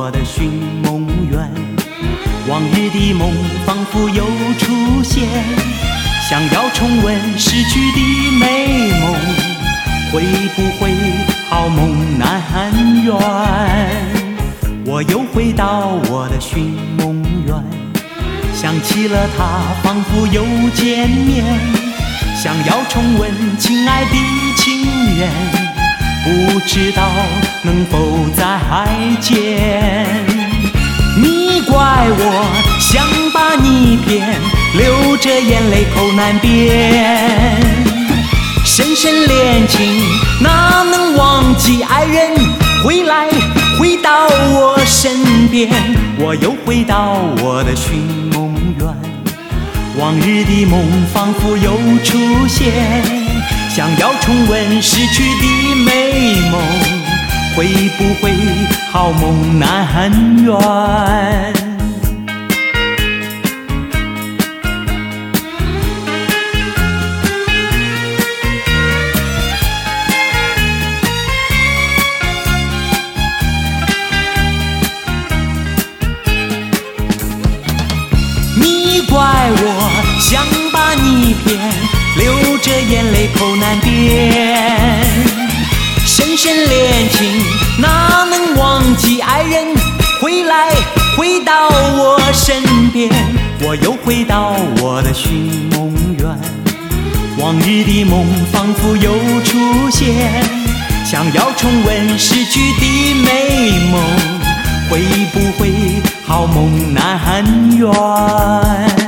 我的寻梦园，往日的梦仿佛又出现，想要重温逝去的美梦，会不会好梦难圆？我又回到我的寻梦园，想起了他，仿佛又见面，想要重温亲爱的情缘，不知道能否再见。你怪我想把你骗，流着眼泪口难辨。深深恋情哪能忘记爱人？回到我身边，我又回到我的寻梦园，往日的梦仿佛又出现，想要重温逝去的美梦，会不会好梦难圆？你怪我想把你骗，流着眼泪口难辨。深深恋情哪能忘记爱人？回到我身边，我又回到我的寻梦园，往日的梦仿佛又出现，想要重温逝去的美梦，会不会好梦难圆？